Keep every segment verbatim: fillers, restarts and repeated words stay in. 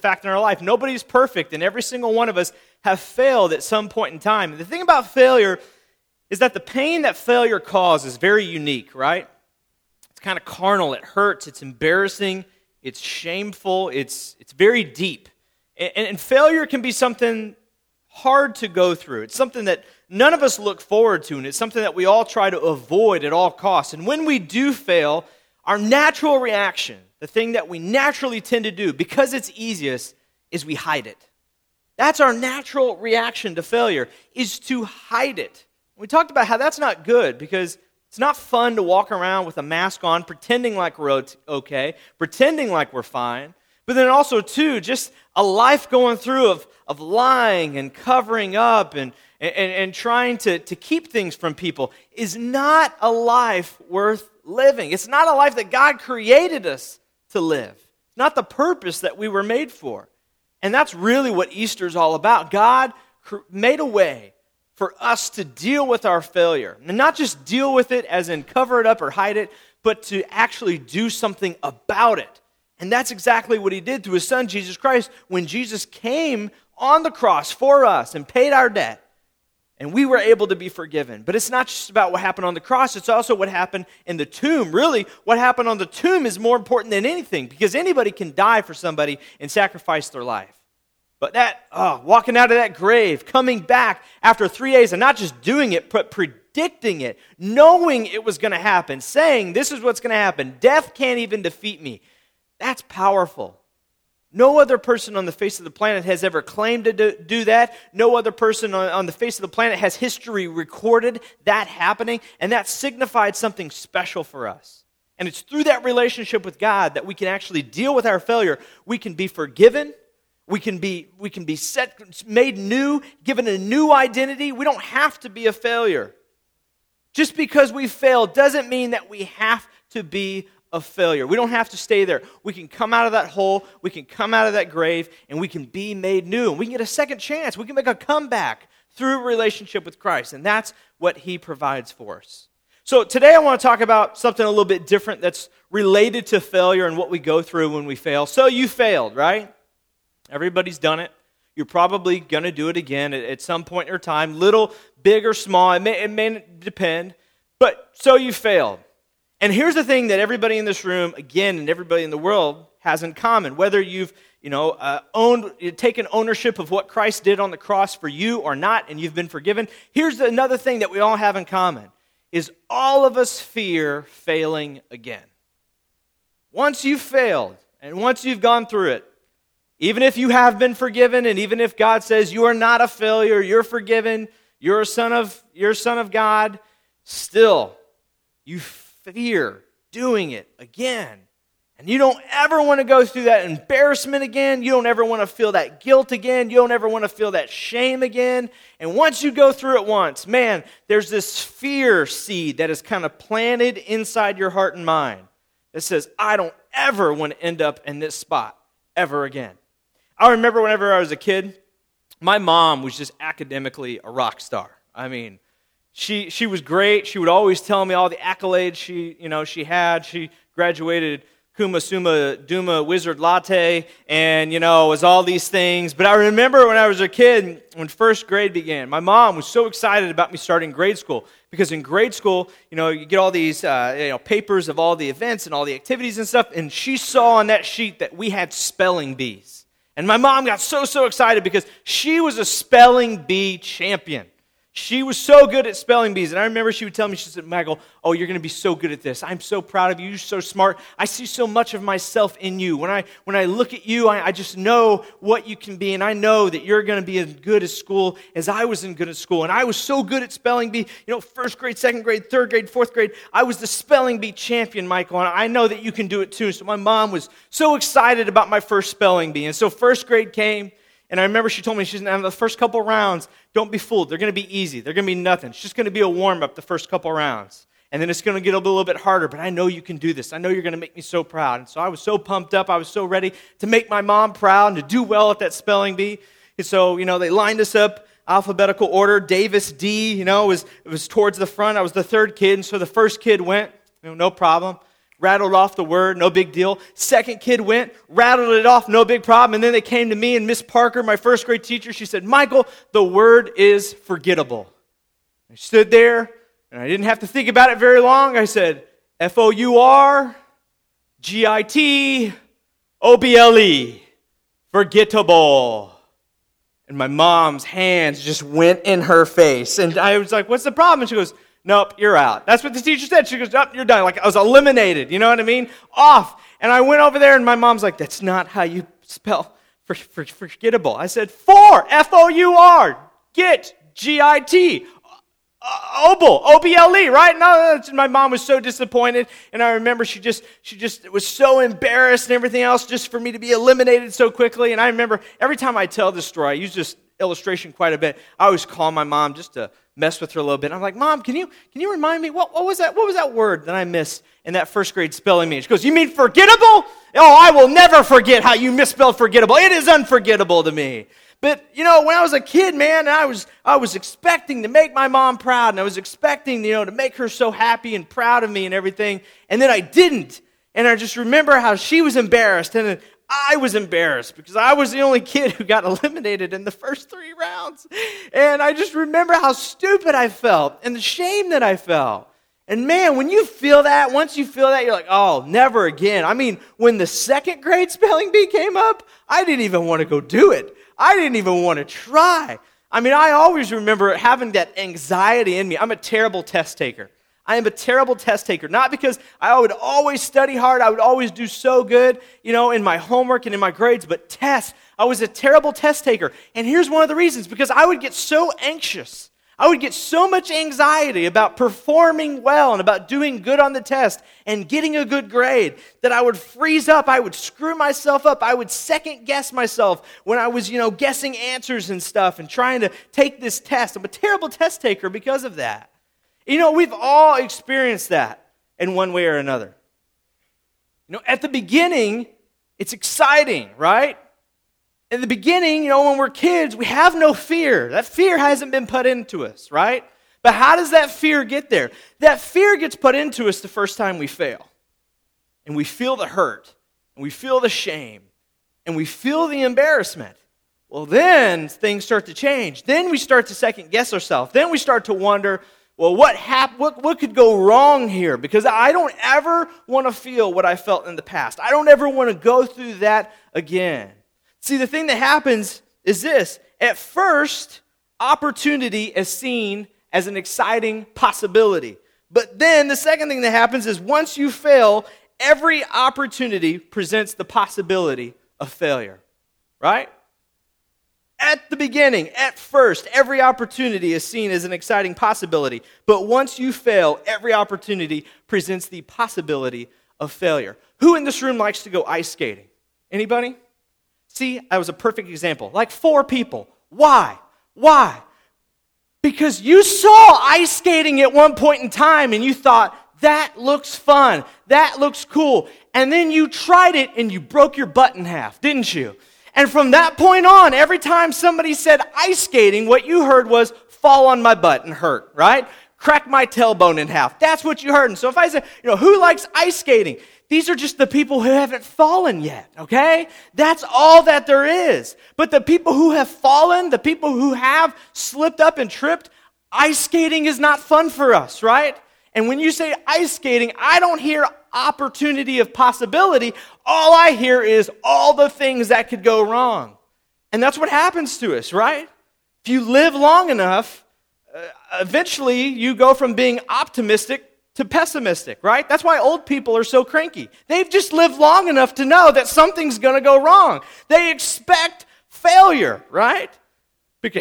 fact in our life. Nobody's perfect, and every single one of us have failed at some point in time. And the thing about failure is that the pain that failure causes is very unique, right? It's kind of carnal. It hurts. It's embarrassing. It's shameful. It's it's very deep. And, and failure can be something hard to go through. It's something that none of us look forward to, and it's something that we all try to avoid at all costs. And when we do fail, our natural reaction, the thing that we naturally tend to do, because it's easiest, is we hide it. That's our natural reaction to failure, is to hide it. We talked about how that's not good, because it's not fun to walk around with a mask on, pretending like we're okay, pretending like we're fine. But then also, too, just a life going through of, of lying and covering up and, and, and trying to, to keep things from people is not a life worth living. It's not a life that God created us to live. It's not the purpose that we were made for. And that's really what Easter's all about. God cr- made a way for us to deal with our failure. And not just deal with it as in cover it up or hide it, but to actually do something about it. And that's exactly what he did through his son, Jesus Christ, when Jesus came on the cross for us and paid our debt. And we were able to be forgiven. But it's not just about what happened on the cross. It's also what happened in the tomb. Really, what happened on the tomb is more important than anything, because anybody can die for somebody and sacrifice their life. But that, oh, walking out of that grave, coming back after three days, and not just doing it, but predicting it, knowing it was going to happen, saying, this is what's going to happen. Death can't even defeat me. That's powerful. No other person on the face of the planet has ever claimed to do, do that. No other person on, on the face of the planet has history recorded that happening, and that signified something special for us. And it's through that relationship with God that we can actually deal with our failure. We can be forgiven. We can be we can be set, made new, given a new identity. We don't have to be a failure. Just because we failed doesn't mean that we have to be a failure. We don't have to stay there. We can come out of that hole, we can come out of that grave, and we can be made new. And we can get a second chance. We can make a comeback through a relationship with Christ. And that's what he provides for us. So today I want to talk about something a little bit different that's related to failure and what we go through when we fail. So you failed, right? Everybody's done it. You're probably going to do it again at, at some point in your time, little, big, or small. It may, it may depend. But so you failed. And here's the thing that everybody in this room, again, and everybody in the world has in common. Whether you've, you know, uh, owned, taken ownership of what Christ did on the cross for you or not, and you've been forgiven. Here's another thing that we all have in common, is all of us fear failing again. Once you've failed, and once you've gone through it, even if you have been forgiven, and even if God says you are not a failure, you're forgiven, you're a son of, you're a son of God, still, you fear doing it again. And you don't ever want to go through that embarrassment again. You don't ever want to feel that guilt again. You don't ever want to feel that shame again. And once you go through it once, man, there's this fear seed that is kind of planted inside your heart and mind that says, I don't ever want to end up in this spot ever again. I remember whenever I was a kid, my mom was just academically a rock star. I mean, She she was great. She would always tell me all the accolades she you know she had. She graduated Kuma Summa Duma Wizard Latte, and you know it was all these things. But I remember when I was a kid, when first grade began, my mom was so excited about me starting grade school, because in grade school, you know, you get all these uh, you know papers of all the events and all the activities and stuff. And she saw on that sheet that we had spelling bees, and my mom got so so excited because she was a spelling bee champion. She was so good at spelling bees. And I remember she would tell me, she said, Michael, oh, you're going to be so good at this. I'm so proud of you. You're so smart. I see so much of myself in you. When I when I look at you, I, I just know what you can be. And I know that you're going to be as good at school as I was in good at school. And I was so good at spelling bee. You know, first grade, second grade, third grade, fourth grade. I was the spelling bee champion, Michael. And I know that you can do it too. So my mom was so excited about my first spelling bee. And so first grade came. And I remember she told me, she's going to have the first couple rounds, don't be fooled. They're going to be easy. They're going to be nothing. It's just going to be a warm-up the first couple rounds. And then it's going to get a little bit harder, but I know you can do this. I know you're going to make me so proud. And so I was so pumped up. I was so ready to make my mom proud and to do well at that spelling bee. And so, you know, they lined us up, alphabetical order. Davis D, you know, was, it was towards the front. I was the third kid, and so the first kid went, you know, no problem. rattled off the word, no big deal. Second kid went, rattled it off, no big problem. And then they came to me and Miss Parker, my first grade teacher, she said, Michael, the word is forgettable. I stood there and I didn't have to think about it very long. I said, F O U R G I T O B L E, forgettable. And my mom's hands just went in her face. And I was like, what's the problem? And she goes, nope, you're out. That's what the teacher said. She goes, nope, you're done. Like I was eliminated, you know what I mean? Off. And I went over there and my mom's like, that's not how you spell for, for, forgettable. I said, for, F O U R, get, G I T, Obel, O B L E, right? No, my mom was so disappointed, and I remember she just, she just was so embarrassed and everything else just for me to be eliminated so quickly. And I remember every time I tell this story, I use this illustration quite a bit. I always call my mom just to mess with her a little bit. I'm like, Mom, can you can you remind me what, what was that? What was that word that I missed in that first grade spelling bee? She goes, you mean forgettable? Oh, I will never forget how you misspelled forgettable. It is unforgettable to me. But, you know, when I was a kid, man, I was I was expecting to make my mom proud, and I was expecting, you know, to make her so happy and proud of me and everything, and then I didn't. And I just remember how she was embarrassed, and then I was embarrassed because I was the only kid who got eliminated in the first three rounds. And I just remember how stupid I felt and the shame that I felt. And man, when you feel that, once you feel that, you're like, oh, never again. I mean, when the second grade spelling bee came up, I didn't even want to go do it. I didn't even want to try. I mean, I always remember having that anxiety in me. I'm a terrible test taker. I am a terrible test taker, not because I would always study hard, I would always do so good, you know, in my homework and in my grades, but tests, I was a terrible test taker. And here's one of the reasons, because I would get so anxious. I would get so much anxiety about performing well and about doing good on the test and getting a good grade that I would freeze up. I would screw myself up. I would second guess myself when I was, you know, guessing answers and stuff and trying to take this test. I'm a terrible test taker because of that. You know, we've all experienced that in one way or another. You know, at the beginning, it's exciting, right? In the beginning, you know, when we're kids, we have no fear. That fear hasn't been put into us, right? But how does that fear get there? That fear gets put into us the first time we fail. And we feel the hurt, and we feel the shame, and we feel the embarrassment. Well, then things start to change. Then we start to second guess ourselves. Then we start to wonder, well, what hap- what, what could go wrong here? Because I don't ever want to feel what I felt in the past. I don't ever want to go through that again. See, the thing that happens is this. At first, opportunity is seen as an exciting possibility. But then the second thing that happens is once you fail, every opportunity presents the possibility of failure. Right? At the beginning, at first, every opportunity is seen as an exciting possibility. But once you fail, every opportunity presents the possibility of failure. Who in this room likes to go ice skating? Anybody? See, that was a perfect example. Like four people. Why? Why? Because you saw ice skating at one point in time and you thought, that looks fun. That looks cool. And then you tried it and you broke your butt in half, didn't you? And from that point on, every time somebody said ice skating, what you heard was fall on my butt and hurt, right? Crack my tailbone in half. That's what you heard. And so if I say, you know, who likes ice skating? These are just the people who haven't fallen yet, okay? That's all that there is. But the people who have fallen, the people who have slipped up and tripped, ice skating is not fun for us, right? And when you say ice skating, I don't hear opportunity of possibility. All I hear is all the things that could go wrong. And that's what happens to us, right? If you live long enough, uh, eventually you go from being optimistic to pessimistic, right? That's why old people are so cranky. They've just lived long enough to know that something's going to go wrong. They expect failure, right? Because,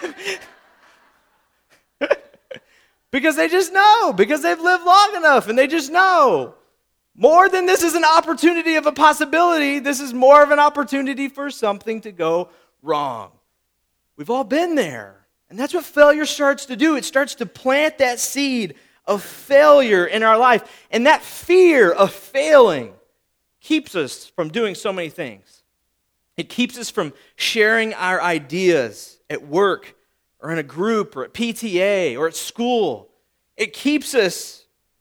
because they just know, because they've lived long enough and they just know. More than this is an opportunity of a possibility, this is more of an opportunity for something to go wrong. We've all been there. And that's what failure starts to do. It starts to plant that seed of failure in our life. And that fear of failing keeps us from doing so many things. It keeps us from sharing our ideas at work or in a group or at P T A or at school. It keeps us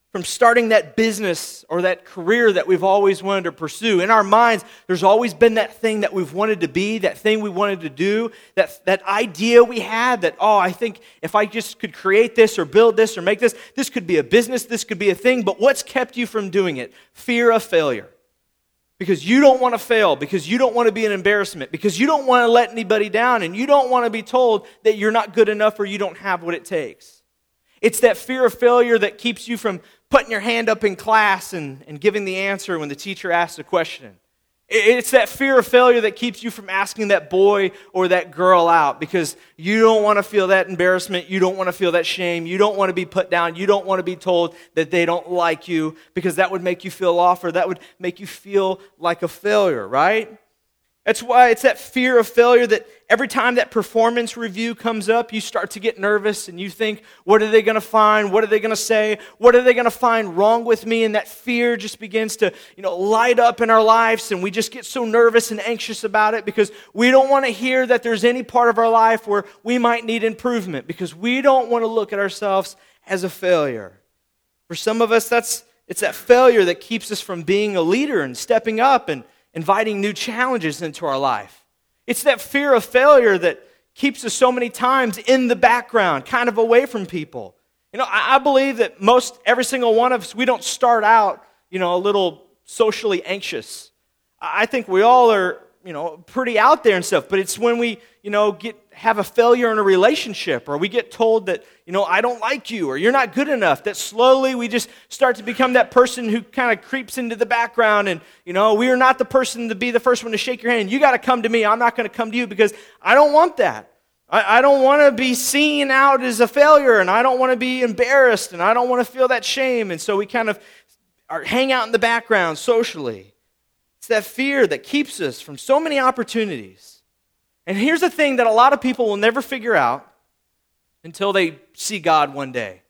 from starting that business or that career that we've always wanted to pursue. In our minds, there's always been that thing that we've wanted to be, that thing we wanted to do, that, that idea we had that, oh, I think if I just could create this or build this or make this, this could be a business, this could be a thing, but what's kept you from doing it? Fear of failure. Because you don't want to fail, because you don't want to be an embarrassment, because you don't want to let anybody down, and you don't want to be told that you're not good enough or you don't have what it takes. It's that fear of failure that keeps you from putting your hand up in class and, and giving the answer when the teacher asks a question. It's that fear of failure that keeps you from asking that boy or that girl out because you don't want to feel that embarrassment, you don't want to feel that shame, you don't want to be put down, you don't want to be told that they don't like you because that would make you feel off or that would make you feel like a failure, right? That's why it's that fear of failure that every time that performance review comes up, you start to get nervous and you think, what are they going to find? What are they going to say? What are they going to find wrong with me? And that fear just begins to, you know, light up in our lives, and we just get so nervous and anxious about it because we don't want to hear that there's any part of our life where we might need improvement because we don't want to look at ourselves as a failure. For some of us, that's it's that failure that keeps us from being a leader and stepping up and inviting new challenges into our life. It's that fear of failure that keeps us so many times in the background, kind of away from people. You know, I, I believe that most, every single one of us, we don't start out, you know, a little socially anxious. I think we all are, you know, pretty out there and stuff, but it's when we, you know, get have a failure in a relationship or we get told that, you know, I don't like you or you're not good enough, that slowly we just start to become that person who kind of creeps into the background and, you know, we are not the person to be the first one to shake your hand. You got to come to me. I'm not going to come to you because I don't want that. I, I don't want to be seen out as a failure and I don't want to be embarrassed and I don't want to feel that shame. And so we kind of are, hang out in the background socially. It's that fear that keeps us from so many opportunities. And here's the thing that a lot of people will never figure out until they see God one day,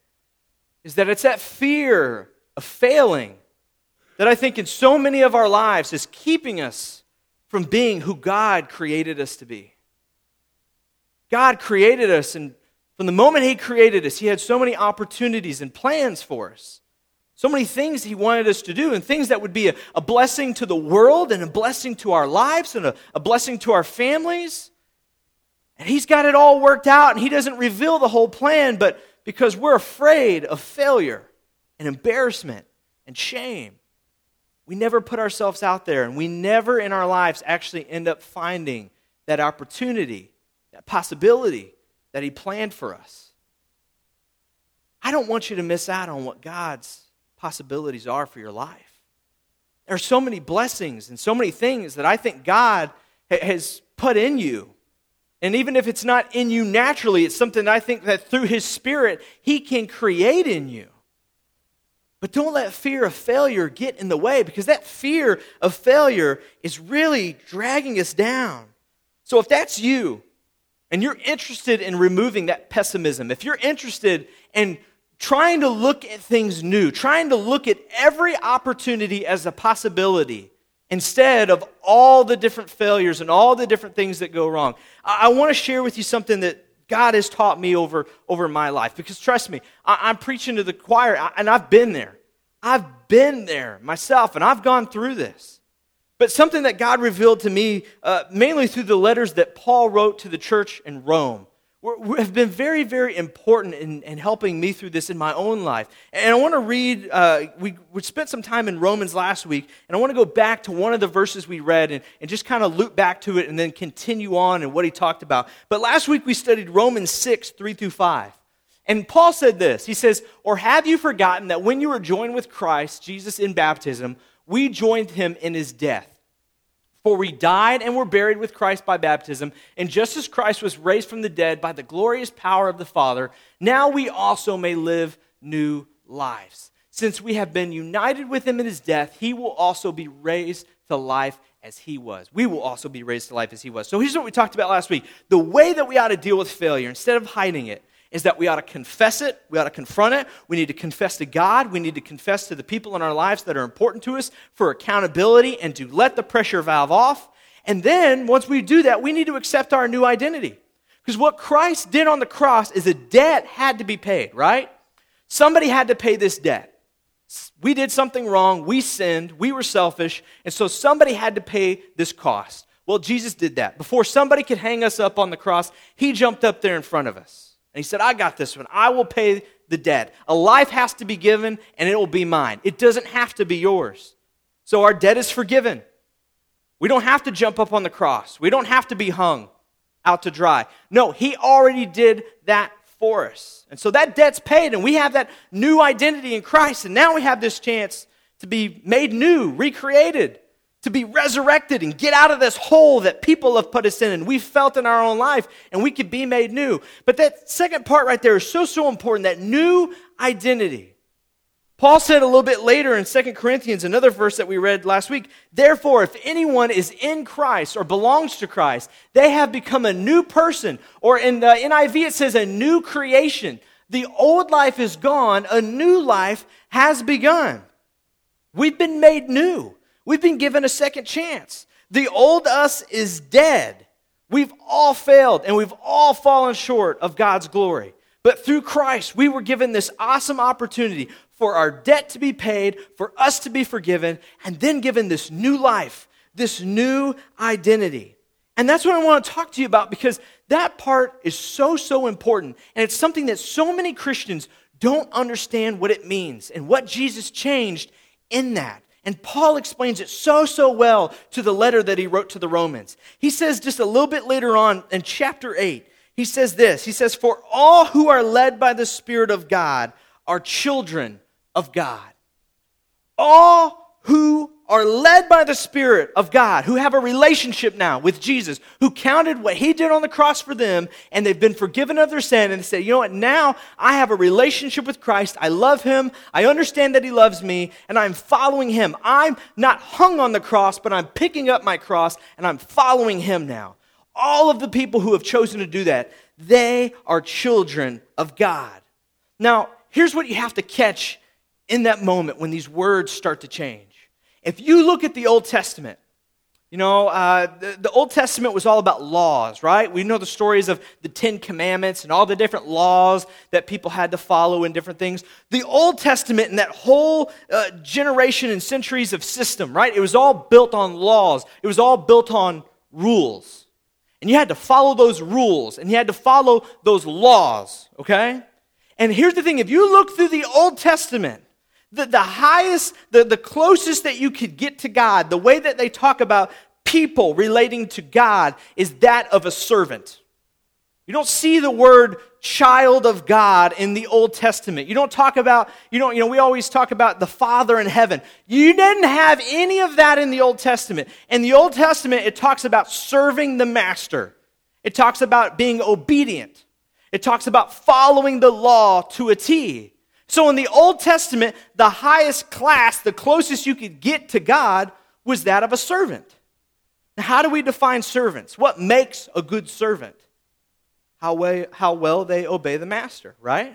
is that it's that fear of failing that I think in so many of our lives is keeping us from being who God created us to be. God created us, and from the moment He created us, He had so many opportunities and plans for us. So many things He wanted us to do, and things that would be a, a blessing to the world and a blessing to our lives and a, a blessing to our families. And He's got it all worked out, and He doesn't reveal the whole plan, but because we're afraid of failure and embarrassment and shame, we never put ourselves out there, and we never in our lives actually end up finding that opportunity, that possibility that He planned for us. I don't want you to miss out on what God's possibilities are for your life. There are so many blessings and so many things that I think God ha- has put in you. And even if it's not in you naturally, it's something I think that through His Spirit, He can create in you. But don't let fear of failure get in the way, because that fear of failure is really dragging us down. So if that's you, and you're interested in removing that pessimism, if you're interested in trying to look at things new, trying to look at every opportunity as a possibility, instead of all the different failures and all the different things that go wrong, I, I want to share with you something that God has taught me over, over my life. Because trust me, I, I'm preaching to the choir, I, and I've been there. I've been there myself, and I've gone through this. But something that God revealed to me, uh, mainly through the letters that Paul wrote to the church in Rome, were, have been very, very important in, in helping me through this in my own life. And I want to read, uh, we, we spent some time in Romans last week, and I want to go back to one of the verses we read and, and just kind of loop back to it and then continue on and what he talked about. But last week we studied Romans six, three through five. And Paul said this, he says, "Or have you forgotten that when you were joined with Christ, Jesus, in baptism, we joined Him in His death? For we died and were buried with Christ by baptism, and just as Christ was raised from the dead by the glorious power of the Father, now we also may live new lives. Since we have been united with Him in His death, He will also be raised to life as He was." We will also be raised to life as He was. So here's what we talked about last week. The way that we ought to deal with failure, instead of hiding it, is that we ought to confess it, we ought to confront it, we need to confess to God, we need to confess to the people in our lives that are important to us for accountability and to let the pressure valve off. And then, once we do that, we need to accept our new identity. Because what Christ did on the cross is a debt had to be paid, right? Somebody had to pay this debt. We did something wrong. We sinned. We were selfish. And so somebody had to pay this cost. Well, Jesus did that. Before somebody could hang us up on the cross, he jumped up there in front of us. And he said, I got this one. I will pay the debt. A life has to be given, and it will be mine. It doesn't have to be yours. So our debt is forgiven. We don't have to jump up on the cross. We don't have to be hung out to dry. No, he already did that for us. And so that debt's paid, and we have that new identity in Christ. And now we have this chance to be made new, recreated, to be resurrected and get out of this hole that people have put us in and we've felt in our own life, and we could be made new. But that second part right there is so, so important, that new identity. Paul said a little bit later in Second Corinthians, another verse that we read last week, therefore, if anyone is in Christ or belongs to Christ, they have become a new person. Or in the N I V, it says a new creation. The old life is gone, a new life has begun. We've been made new. We've been given a second chance. The old us is dead. We've all failed and we've all fallen short of God's glory. But through Christ, we were given this awesome opportunity for our debt to be paid, for us to be forgiven, and then given this new life, this new identity. And that's what I want to talk to you about, because that part is so, so important. And it's something that so many Christians don't understand what it means and what Jesus changed in that. And Paul explains it so, so well to the letter that he wrote to the Romans. He says just a little bit later on in chapter eight, he says this, he says, for all who are led by the Spirit of God are children of God. All who are led by the Spirit of God, who have a relationship now with Jesus, who counted what he did on the cross for them, and they've been forgiven of their sin, and they say, you know what, now I have a relationship with Christ, I love him, I understand that he loves me, and I'm following him. I'm not hung on the cross, but I'm picking up my cross, and I'm following him now. All of the people who have chosen to do that, they are children of God. Now, here's what you have to catch in that moment when these words start to change. If you look at the Old Testament, you know, uh, the, the Old Testament was all about laws, right? We know the stories of the Ten Commandments and all the different laws that people had to follow and different things. The Old Testament and that whole uh, generation and centuries of system, right? It was all built on laws. It was all built on rules. And you had to follow those rules, and you had to follow those laws, okay? And here's the thing, if you look through the Old Testament, The, the highest, the, the closest that you could get to God, the way that they talk about people relating to God is that of a servant. You don't see the word child of God in the Old Testament. You don't talk about, you don't, you know, we always talk about the Father in heaven. You didn't have any of that in the Old Testament. In the Old Testament, it talks about serving the master. It talks about being obedient. It talks about following the law to a T. So in the Old Testament, the highest class, the closest you could get to God, was that of a servant. Now, how do we define servants? What makes a good servant? How well, how well they obey the master, right?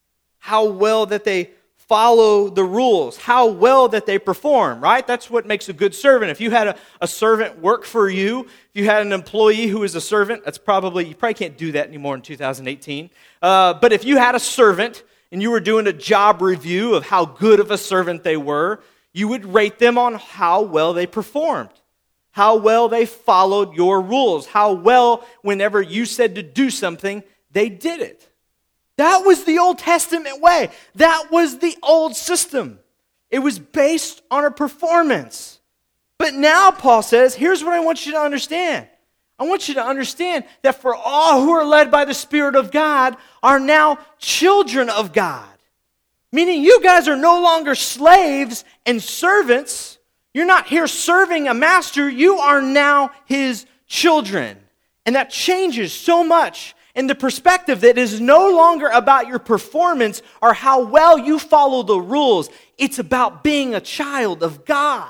How well that they follow the rules. How well that they perform, right? That's what makes a good servant. If you had a, a servant work for you, if you had an employee who is a servant, that's probably, you probably can't do that anymore in two thousand eighteen. Uh, but if you had a servant, and you were doing a job review of how good of a servant they were, you would rate them on how well they performed, how well they followed your rules, how well, whenever you said to do something, they did it. That was the Old Testament way. That was the old system. It was based on a performance. But now, Paul says, here's what I want you to understand. I want you to understand that for all who are led by the Spirit of God are now children of God. Meaning you guys are no longer slaves and servants. You're not here serving a master. You are now his children. And that changes so much in the perspective that it is no longer about your performance or how well you follow the rules. It's about being a child of God.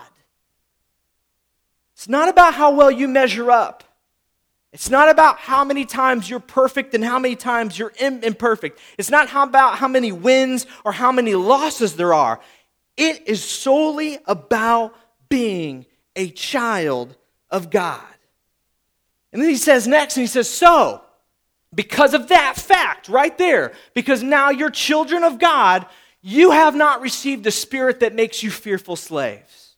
It's not about how well you measure up. It's not about how many times you're perfect and how many times you're imperfect. It's not how about how many wins or how many losses there are. It is solely about being a child of God. And then he says next, and he says, so, because of that fact right there, because now you're children of God, you have not received a spirit that makes you fearful slaves.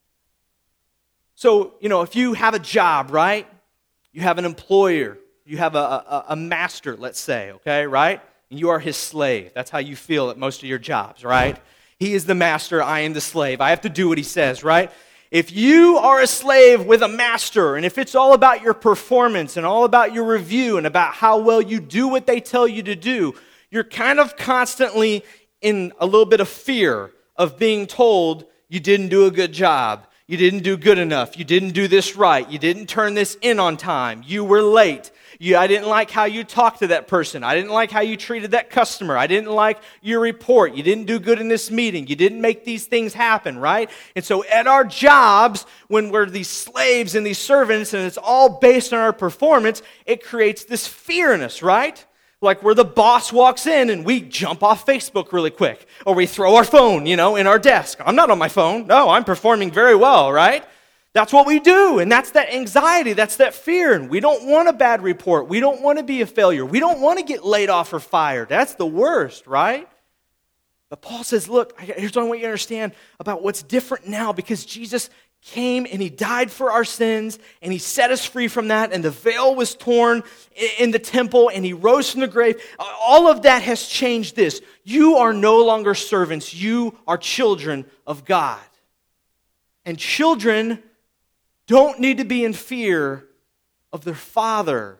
So, you know, if you have a job, right? You have an employer. You have a, a, a master, let's say, okay, right? And you are his slave. That's how you feel at most of your jobs, right? He is the master, I am the slave. I have to do what he says, right? If you are a slave with a master, and if it's all about your performance and all about your review and about how well you do what they tell you to do, you're kind of constantly in a little bit of fear of being told you didn't do a good job. You didn't do good enough. You didn't do this right. You didn't turn this in on time. You were late. You, I didn't like how you talked to that person. I didn't like how you treated that customer. I didn't like your report. You didn't do good in this meeting. You didn't make these things happen, right? And so at our jobs, when we're these slaves and these servants, and it's all based on our performance, it creates this fear in us, right? Like where the boss walks in and we jump off Facebook really quick. Or we throw our phone, you know, in our desk. I'm not on my phone. No, I'm performing very well, right? That's what we do. And that's that anxiety. That's that fear. And we don't want a bad report. We don't want to be a failure. We don't want to get laid off or fired. That's the worst, right? But Paul says, look, here's what I want you to understand about what's different now, because Jesus came and he died for our sins and he set us free from that, and the veil was torn in the temple and he rose from the grave. All of that has changed this. You are no longer servants. You are children of God. And children don't need to be in fear of their father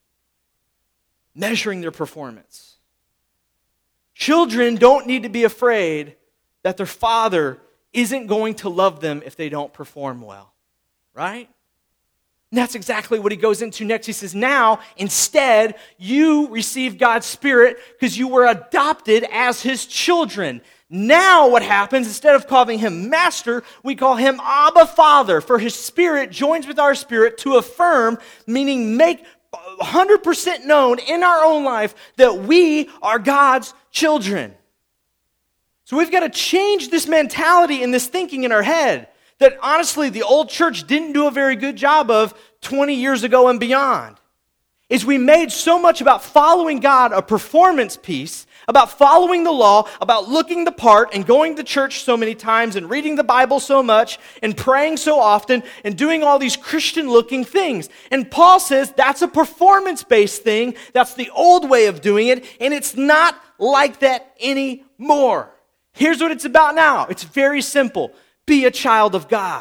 measuring their performance. Children don't need to be afraid that their father isn't going to love them if they don't perform well, right? And that's exactly what he goes into next. He says, now, instead, you receive God's Spirit because you were adopted as his children. Now what happens, instead of calling him master, we call him Abba Father, for his Spirit joins with our spirit to affirm, meaning make one hundred percent known in our own life that we are God's children. So we've got to change this mentality and this thinking in our head that honestly the old church didn't do a very good job of twenty years ago and beyond. Is we made so much about following God a performance piece, about following the law, about looking the part and going to church so many times and reading the Bible so much and praying so often and doing all these Christian-looking things. And Paul says that's a performance-based thing. That's the old way of doing it, and it's not like that anymore. Here's what it's about now. It's very simple. Be a child of God.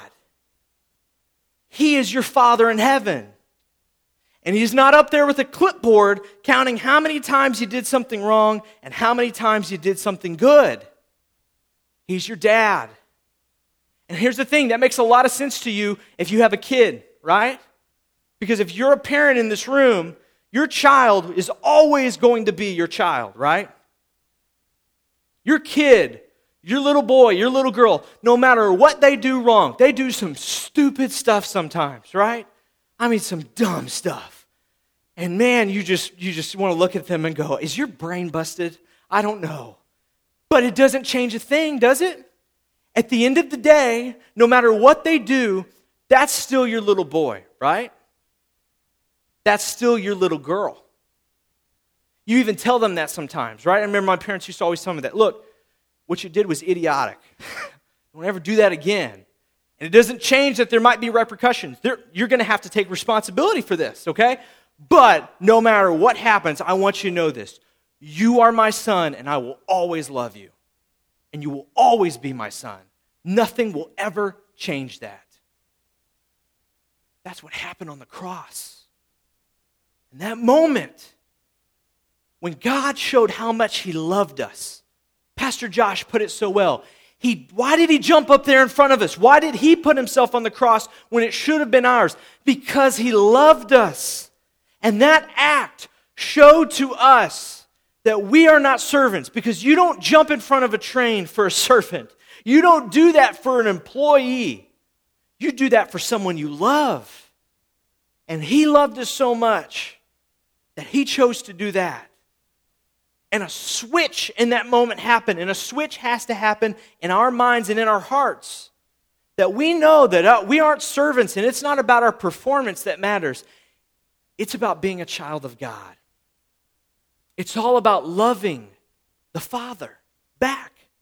He is your Father in heaven. And he's not up there with a clipboard counting how many times you did something wrong and how many times you did something good. He's your dad. And here's the thing, that makes a lot of sense to you if you have a kid, right? Because if you're a parent in this room, your child is always going to be your child, right? Your kid, your little boy, your little girl, no matter what they do wrong, they do some stupid stuff sometimes, right? I mean, some dumb stuff. And man, you just you just want to look at them and go, is your brain busted? I don't know. But it doesn't change a thing, does it? At the end of the day, no matter what they do, that's still your little boy, right? That's still your little girl. You even tell them that sometimes, right? I remember my parents used to always tell me that. Look, what you did was idiotic. Don't ever do that again. And it doesn't change that there might be repercussions. There, you're going to have to take responsibility for this, okay? But no matter what happens, I want you to know this. You are my son, and I will always love you. And you will always be my son. Nothing will ever change that. That's what happened on the cross. In that moment, when God showed how much he loved us, Pastor Josh put it so well. He, why did he jump up there in front of us? Why did he put himself on the cross when it should have been ours? Because he loved us. And that act showed to us that we are not servants, because you don't jump in front of a train for a servant. You don't do that for an employee. You do that for someone you love. And he loved us so much that he chose to do that. And a switch in that moment happened. And a switch has to happen in our minds and in our hearts. That we know that uh, we aren't servants, and it's not about our performance that matters. It's about being a child of God. It's all about loving the Father back.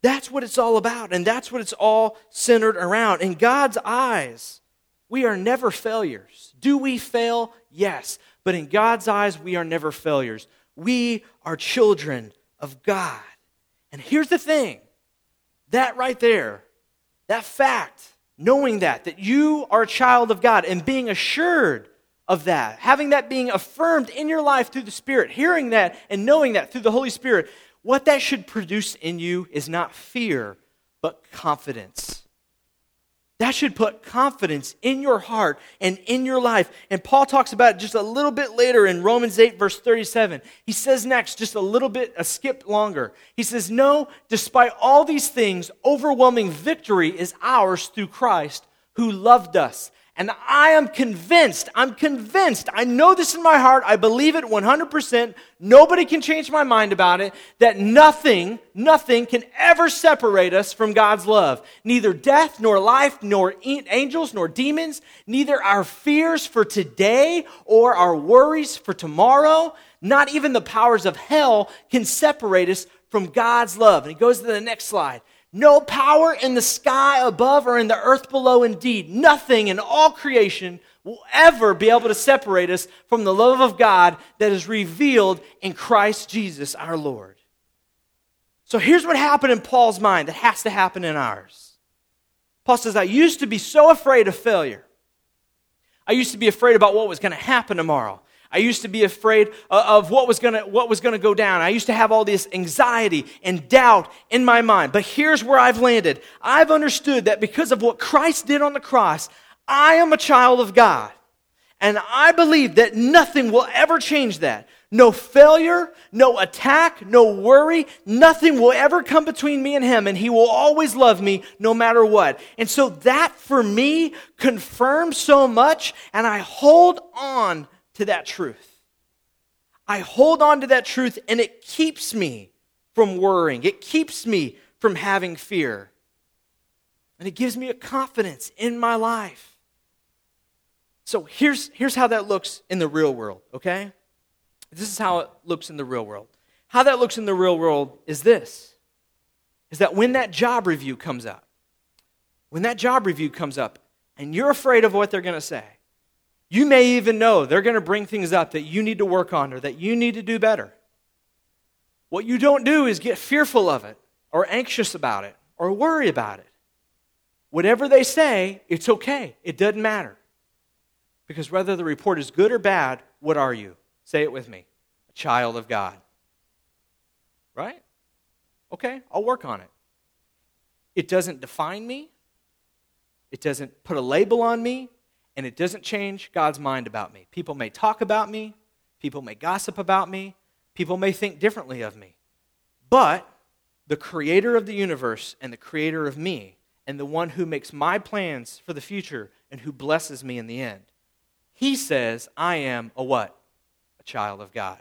That's what it's all about, and that's what it's all centered around. In God's eyes, we are never failures. Do we fail? Yes. But in God's eyes, we are never failures. We are children of God. And here's the thing. That right there, that fact, knowing that, that you are a child of God and being assured of that, having that being affirmed in your life through the Spirit, hearing that and knowing that through the Holy Spirit, what that should produce in you is not fear, but confidence. That should put confidence in your heart and in your life. And Paul talks about it just a little bit later in Romans eight, verse thirty-seven. He says next, just a little bit, a skip longer. He says, no, despite all these things, overwhelming victory is ours through Christ who loved us. And I am convinced, I'm convinced, I know this in my heart, I believe it one hundred percent, nobody can change my mind about it, that nothing, nothing can ever separate us from God's love. Neither death, nor life, nor angels, nor demons, neither our fears for today or our worries for tomorrow, not even the powers of hell can separate us from God's love. And he goes to the next slide. No power in the sky above or in the earth below, indeed. Nothing in all creation will ever be able to separate us from the love of God that is revealed in Christ Jesus our Lord. So here's what happened in Paul's mind that has to happen in ours. Paul says, I used to be so afraid of failure. I used to be afraid about what was going to happen tomorrow. I used to be afraid of what was going to what was going to go down. I used to have all this anxiety and doubt in my mind. But here's where I've landed. I've understood that because of what Christ did on the cross, I am a child of God. And I believe that nothing will ever change that. No failure, no attack, no worry, nothing will ever come between me and him, and he will always love me no matter what. And so that for me confirms so much, and I hold on to that truth. I hold on to that truth, and it keeps me from worrying. It keeps me from having fear. And it gives me a confidence in my life. So here's, here's how that looks in the real world, okay? This is how it looks in the real world. How that looks in the real world is this, is that when that job review comes up, when that job review comes up, and you're afraid of what they're going to say, you may even know they're going to bring things up that you need to work on or that you need to do better. What you don't do is get fearful of it or anxious about it or worry about it. Whatever they say, it's okay. It doesn't matter. Because whether the report is good or bad, what are you? Say it with me. A child of God. Right? Okay, I'll work on it. It doesn't define me. It doesn't put a label on me. And it doesn't change God's mind about me. People may talk about me. People may gossip about me. People may think differently of me. But the creator of the universe and the creator of me and the one who makes my plans for the future and who blesses me in the end, he says I am a what? A child of God.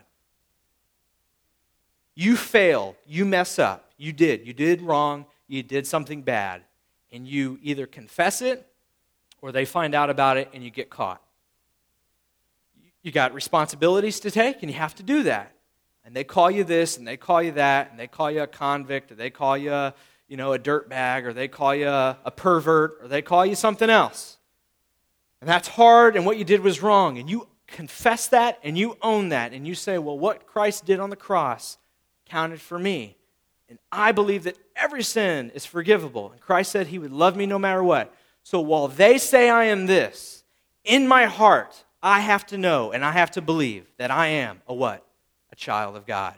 You fail. You mess up. You did. You did wrong. You did something bad. And you either confess it or they find out about it and you get caught. You got responsibilities to take and you have to do that. And they call you this and they call you that and they call you a convict or they call you, a, you know, a dirtbag or they call you a, a pervert or they call you something else. And that's hard and what you did was wrong. And you confess that and you own that and you say, well, what Christ did on the cross counted for me. And I believe that every sin is forgivable. And Christ said he would love me no matter what. So while they say I am this, in my heart, I have to know and I have to believe that I am a what? A child of God.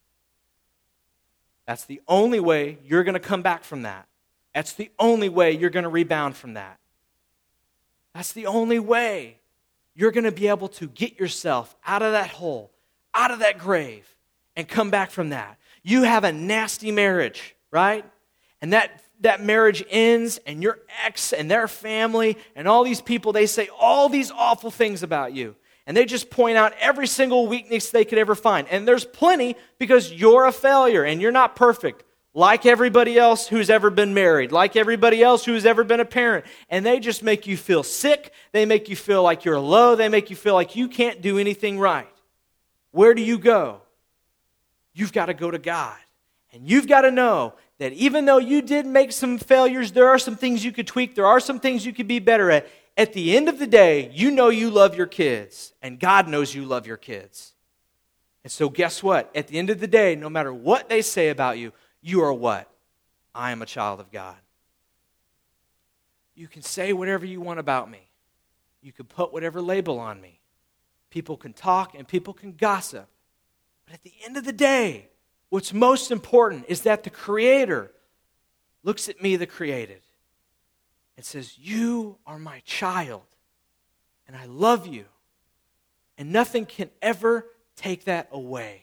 That's the only way you're going to come back from that. That's the only way you're going to rebound from that. That's the only way you're going to be able to get yourself out of that hole, out of that grave, and come back from that. You have a nasty marriage, right? And that that marriage ends and your ex and their family and all these people, they say all these awful things about you. And they just point out every single weakness they could ever find. And there's plenty because you're a failure and you're not perfect. Like everybody else who's ever been married. Like everybody else who's ever been a parent. And they just make you feel sick. They make you feel like you're low. They make you feel like you can't do anything right. Where do you go? You've got to go to God. And you've got to know that even though you did make some failures, there are some things you could tweak, there are some things you could be better at. At the end of the day, you know you love your kids, and God knows you love your kids. And so guess what? At the end of the day, no matter what they say about you, you are what? I am a child of God. You can say whatever you want about me. You can put whatever label on me. People can talk and people can gossip. But at the end of the day, what's most important is that the Creator looks at me, the created, and says, you are my child, and I love you, and nothing can ever take that away.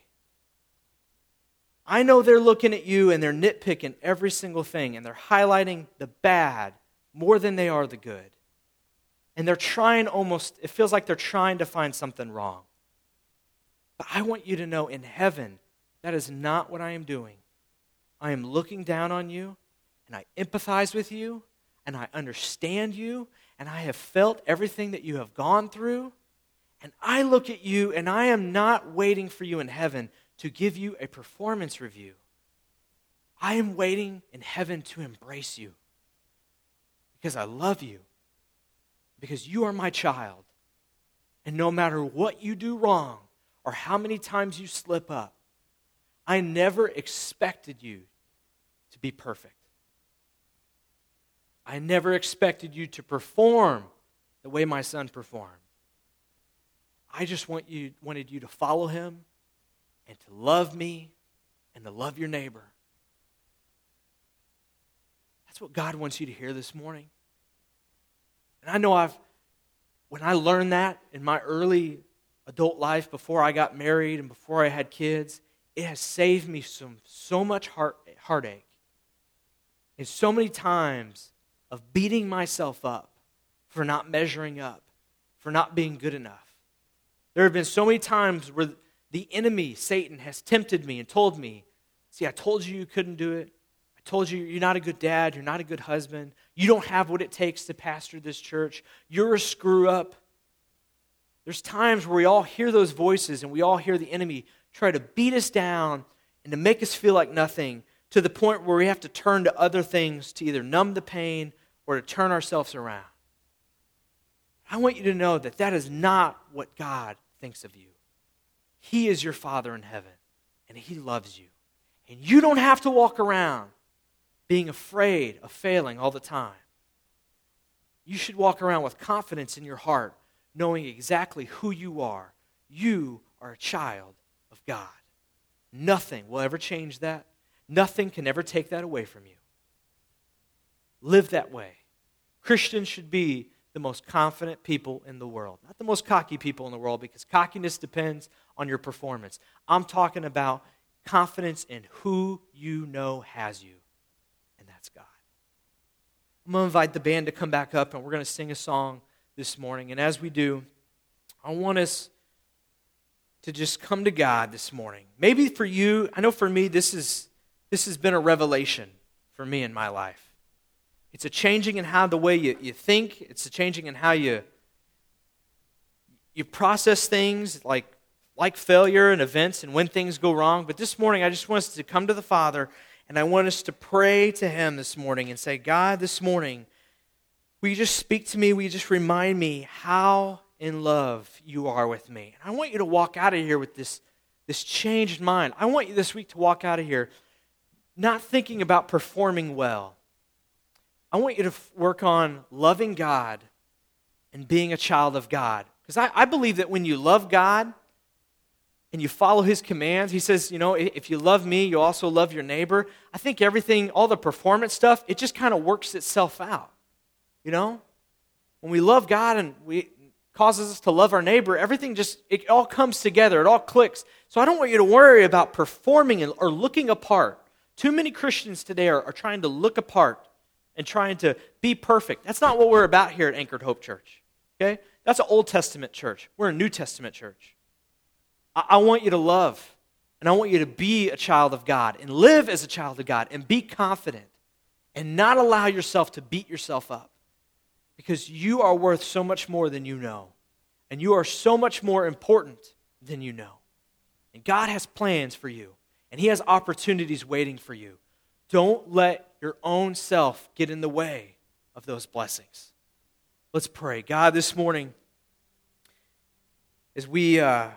I know they're looking at you and they're nitpicking every single thing, and they're highlighting the bad more than they are the good. And they're trying almost, it feels like they're trying to find something wrong. But I want you to know in heaven, that is not what I am doing. I am looking down on you, and I empathize with you, and I understand you, and I have felt everything that you have gone through. And I look at you, and I am not waiting for you in heaven to give you a performance review. I am waiting in heaven to embrace you because I love you, because you are my child. And no matter what you do wrong or how many times you slip up, I never expected you to be perfect. I never expected you to perform the way my son performed. I just want you, wanted you to follow him and to love me and to love your neighbor. That's what God wants you to hear this morning. And I know I've, when I learned that in my early adult life, before I got married and before I had kids, it has saved me some, so much heart, heartache. And so many times of beating myself up for not measuring up, for not being good enough. There have been so many times where the enemy, Satan, has tempted me and told me, see, I told you you couldn't do it. I told you you're not a good dad. You're not a good husband. You don't have what it takes to pastor this church. You're a screw up. There's times where we all hear those voices and we all hear the enemy try to beat us down and to make us feel like nothing, to the point where we have to turn to other things to either numb the pain or to turn ourselves around. I want you to know that that is not what God thinks of you. He is your Father in heaven, and He loves you. And you don't have to walk around being afraid of failing all the time. You should walk around with confidence in your heart, knowing exactly who you are. You are a child of God. Nothing will ever change that. Nothing can ever take that away from you. Live that way. Christians should be the most confident people in the world. Not the most cocky people in the world, because cockiness depends on your performance. I'm talking about confidence in who you know has you, and that's God. I'm going to invite the band to come back up, and we're going to sing a song this morning. And as we do, I want us to just come to God this morning. Maybe for you, I know for me, this is this has been a revelation for me in my life. It's a changing in how the way you, you think. It's a changing in how you you process things like, like failure and events and when things go wrong. But this morning, I just want us to come to the Father, and I want us to pray to Him this morning and say, God, this morning, will you just speak to me? Will you just remind me how in love you are with me? And I want you to walk out of here with this, this changed mind. I want you this week to walk out of here not thinking about performing well. I want you to f- work on loving God and being a child of God. Because I, I believe that when you love God and you follow His commands, He says, you know, if you love me, you also love your neighbor. I think everything, all the performance stuff, it just kind of works itself out. You know? When we love God and we it causes us to love our neighbor, everything just, it all comes together. It all clicks. So I don't want you to worry about performing or looking apart. Too many Christians today are, are trying to look apart and trying to be perfect. That's not what we're about here at Anchored Hope Church. Okay? That's an Old Testament church. We're a New Testament church. I, I want you to love, and I want you to be a child of God and live as a child of God and be confident and not allow yourself to beat yourself up, because you are worth so much more than you know, and you are so much more important than you know. And God has plans for you, and He has opportunities waiting for you don't let your own self get in the way of those blessings. Let's pray. God, this morning, as we uh,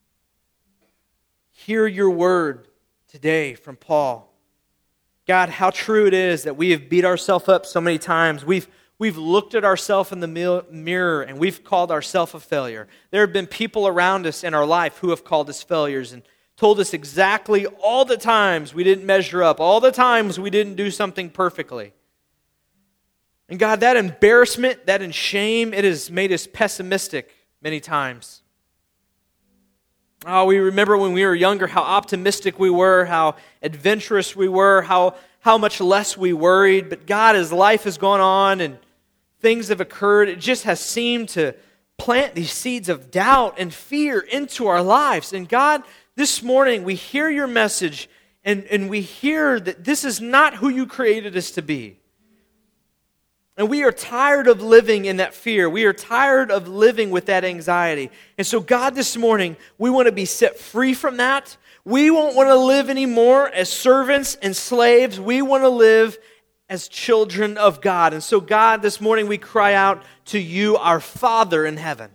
hear your word today from Paul, God, how true it is that we have beat ourselves up so many times. We've We've looked at ourselves in the mirror and we've called ourselves a failure. There have been people around us in our life who have called us failures and told us exactly all the times we didn't measure up, all the times we didn't do something perfectly. And God, that embarrassment, that shame, it has made us pessimistic many times. Oh, we remember when we were younger how optimistic we were, how adventurous we were, how, how much less we worried. But God, as life has gone on and things have occurred, it just has seemed to plant these seeds of doubt and fear into our lives. And God, this morning we hear your message and, and we hear that this is not who you created us to be. And we are tired of living in that fear. We are tired of living with that anxiety. And so God, this morning, we want to be set free from that. We won't want to live anymore as servants and slaves. We want to live as children of God. And so God, this morning we cry out to you, our Father in heaven.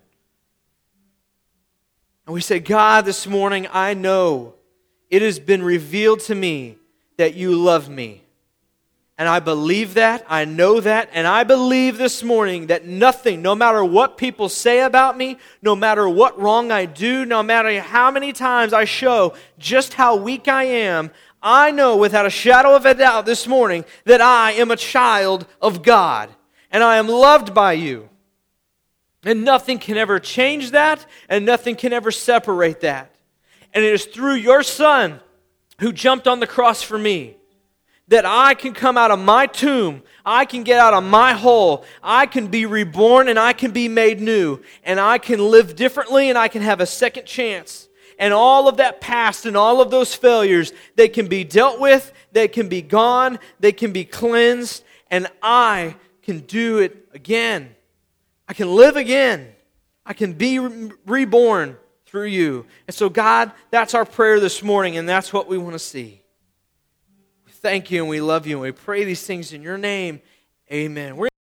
And we say, God, this morning I know it has been revealed to me that you love me. And I believe that, I know that, and I believe this morning that nothing, no matter what people say about me, no matter what wrong I do, no matter how many times I show just how weak I am, I know without a shadow of a doubt this morning that I am a child of God, and I am loved by you. And nothing can ever change that, and nothing can ever separate that. And it is through your Son who jumped on the cross for me that I can come out of my tomb, I can get out of my hole, I can be reborn and I can be made new, and I can live differently and I can have a second chance. And all of that past and all of those failures, they can be dealt with, they can be gone, they can be cleansed, and I can do it again. I can live again. I can be re- reborn through you. And so God, that's our prayer this morning, and that's what we want to see. We thank you and we love you, and we pray these things in your name. Amen. We're